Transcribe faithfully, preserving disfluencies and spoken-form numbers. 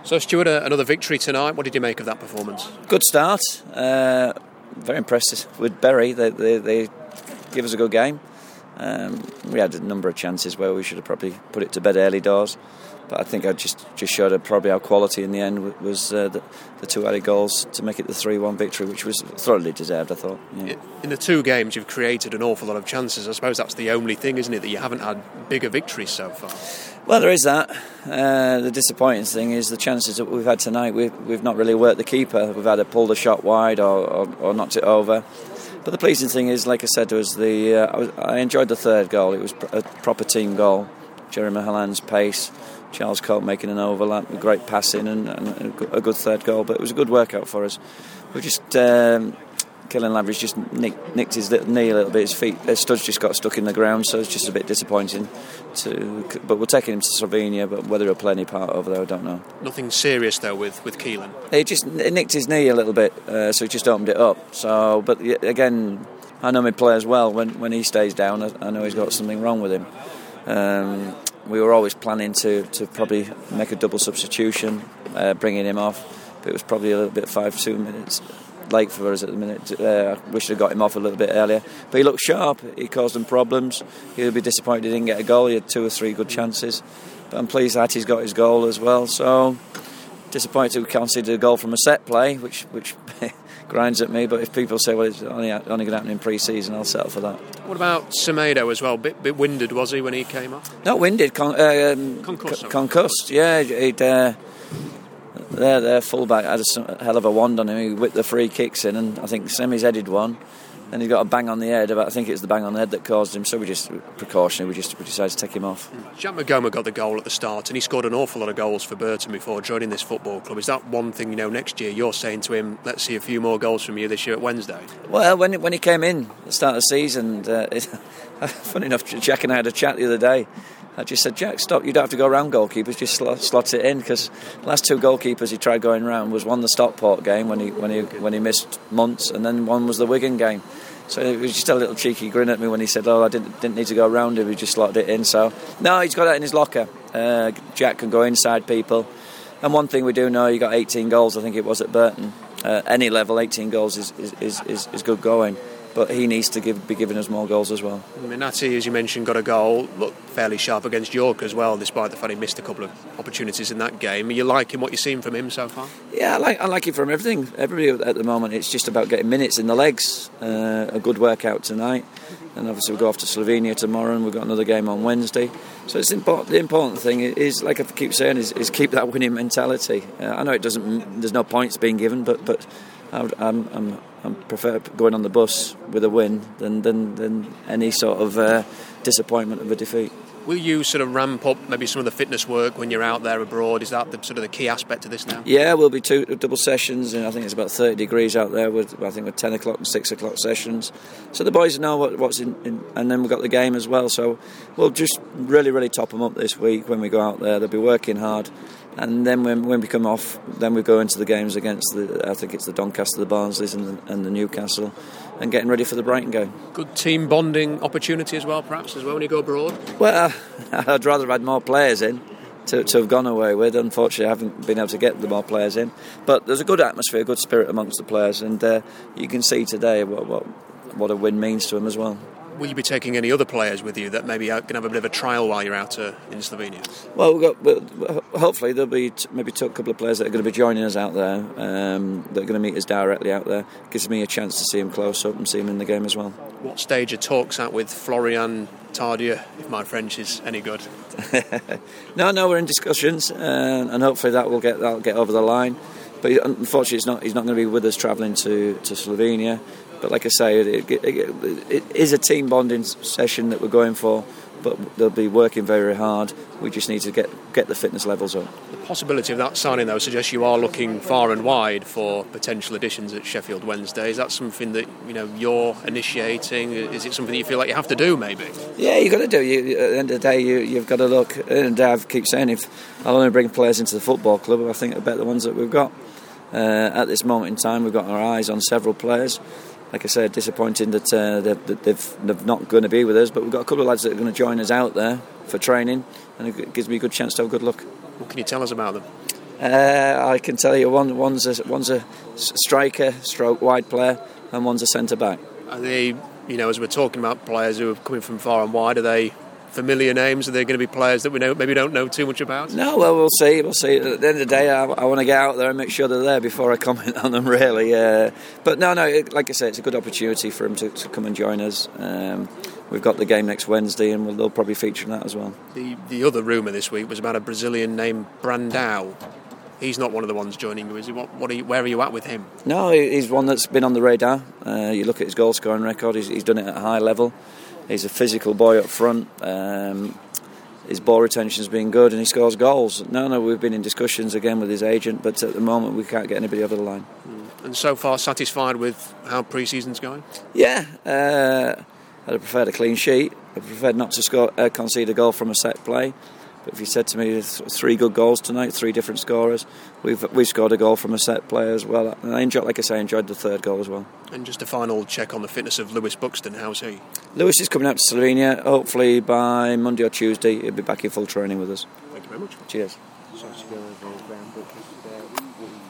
So, Stuart, uh, another victory tonight. What did you make of that performance? Good start. Uh, very impressed with Bury. They, they, they give us a good game. Um, we had a number of chances where we should have probably put it to bed early doors. But I think I just, just showed probably our quality in the end was uh, the, the two added goals to make it the three one victory, which was thoroughly deserved, I thought. Yeah. In the two games, you've created an awful lot of chances. I suppose that's the only thing, isn't it, that you haven't had bigger victories so far? Well, there is that. Uh, the disappointing thing is the chances that we've had tonight, we've, we've not really worked the keeper. We've had to pull the shot wide or, or, or knocked it over. But the pleasing thing is, like I said, was the uh, I, was, I enjoyed the third goal. It was a proper team goal. Jeremy Halland's pace, Charles Cope making an overlap, great passing and, and a good third goal. But it was a good workout for us. We just um, Killian Lavery's just nicked, nicked his little knee a little bit. His feet, his studs just got stuck in the ground, so it's just a bit disappointing. To, but we're taking him to Slovenia. But whether he'll play any part over there, I don't know. Nothing serious though with with Keelan. He just it nicked his knee a little bit, uh, so he just opened it up. So, but again, I know my players well. When when he stays down, I, I know he's got something wrong with him. Um, we were always planning to, to probably make a double substitution, uh, bringing him off. But it was probably a little bit five two minutes late for us at the minute. Uh, I wish I'd got him off a little bit earlier. But he looked sharp. He caused them problems. He'll be disappointed he didn't get a goal. He had two or three good chances. But I'm pleased that he's got his goal as well. So disappointed we conceded a goal from a set play, which which grinds at me. But if people say, well, it's only, only going to happen in pre-season, I'll settle for that. What about Semedo as well? Bit bit winded, was he, when he came up? Not winded, con- um, concussed. C- concussed, yeah. He'd... Uh, Their, their fullback had a hell of a wand on him. He whipped the free kicks in, and I think Semi's headed one. Then he got a bang on the head. But I think it's the bang on the head that caused him. So we just precautionary. We just we decided to take him off. Jack McGoma got the goal at the start, and he scored an awful lot of goals for Burton before joining this football club. Is that one thing, you know, next year you're saying to him, let's see a few more goals from you this year at Wednesday? Well, when when he came in at the start of the season, uh, it, funny enough, Jack and I had a chat the other day. I just said, Jack, stop, you don't have to go round goalkeepers, just slot, slot it in, because the last two goalkeepers he tried going round was one the Stockport game when he when he when he missed months, and then one was the Wigan game. So it was just a little cheeky grin at me when he said, oh, I didn't didn't need to go round him, he just slotted it in. So no, he's got that in his locker. Uh, Jack can go inside people, and one thing we do know, he got eighteen goals, I think it was at Burton. Uh, any level, eighteen goals is is, is, is, is good going. But he needs to give, be giving us more goals as well. Minati, as you mentioned, got a goal. Looked fairly sharp against York as well, despite the fact he missed a couple of opportunities in that game. Are you liking what you've seen from him so far? Yeah, I like I like it from everything. Everybody at the moment, it's just about getting minutes in the legs. Uh, a good workout tonight, and obviously we'll go off to Slovenia tomorrow, and we've got another game on Wednesday. So it's important. The important thing is, like I keep saying, is, is keep that winning mentality. Uh, I know it doesn't. There's no points being given, but but I would, I'm. I'm I prefer going on the bus with a win than than, than any sort of uh, disappointment of a defeat. Will you sort of ramp up maybe some of the fitness work when you're out there abroad? Is that the, sort of the key aspect of this now? Yeah, we'll be two double sessions, and I think it's about thirty degrees out there. With I think with ten o'clock and six o'clock sessions, so the boys know what, what's in, in. And then we've got the game as well. So we'll just really, really top them up this week when we go out there. They'll be working hard. And then when, when we come off, then we go into the games against the, I think it's the Doncaster, the Barnsleys and the, and the Newcastle, and getting ready for the Brighton game. Good team bonding opportunity as well, perhaps, as well, when you go abroad? Well, I'd rather have had more players in to, to have gone away with. Unfortunately, I haven't been able to get the more players in. But there's a good atmosphere, a good spirit amongst the players, and uh, you can see today what, what, what a win means to them as well. Will you be taking any other players with you that maybe can have a bit of a trial while you're out uh, in Slovenia? Well, we've got, well, hopefully there'll be t- maybe a couple of players that are going to be joining us out there, um, that are going to meet us directly out there. Gives me a chance to see them close up and see them in the game as well. What stage are talks at with Florian Tardieu, if my French is any good? no, no, we're in discussions, uh, and hopefully that will get that'll get over the line. But unfortunately, it's not, he's not going to be with us travelling to, to Slovenia. But like I say, it, it, it, it is a team bonding session that we're going for, but they'll be working very hard. We just need to get, get the fitness levels up. The possibility of that signing, though, suggests you are looking far and wide for potential additions at Sheffield Wednesday. Is that something that, you know, you're initiating? Is it something that you feel like you have to do, maybe? Yeah, you've got to do. You, at the end of the day, you, you've got to look. And I keep saying, if I'll only bring players into the football club, I think I bet the ones that we've got. Uh, at this moment in time, we've got our eyes on several players. Like I said, disappointing that, uh, they've, that they've, they're not going to be with us, but we've got a couple of lads that are going to join us out there for training, and it gives me a good chance to have a good look. What can you tell us about them? Uh, I can tell you, one one's a one's a striker, stroke wide player, and one's a centre back. Are they, you know, as we're talking about players who are coming from far and wide, are they familiar names? Are they going to be players that we know, maybe don't know too much about? No, well, we'll see. We'll see. At the end of the day, I, I want to get out there and make sure they're there before I comment on them, really. Uh, but no, no, it, like I say, it's a good opportunity for them to, to come and join us. Um, we've got the game next Wednesday, and we'll, they'll probably feature in that as well. The, the other rumour this week was about a Brazilian named Brandao. He's not one of the ones joining you, is he? What, what are you, where are you at with him? No, he's one that's been on the radar. Uh, you look at his goal scoring record, he's, he's done it at a high level. He's a physical boy up front. Um, his ball retention's been good and he scores goals. No, no, we've been in discussions again with his agent, but at the moment we can't get anybody over the line. Mm. And so far satisfied with how pre-season's going? Yeah, uh, I'd have preferred a clean sheet. I'd preferred not to score, uh, concede a goal from a set play. But if you said to me, three good goals tonight, three different scorers, we've we've scored a goal from a set play as well. And I enjoyed, like I say, I enjoyed the third goal as well. And just a final check on the fitness of Lewis Buxton. How's he? Lewis is coming out to Slovenia. Hopefully by Monday or Tuesday he'll be back in full training with us. Thank you very much. Cheers.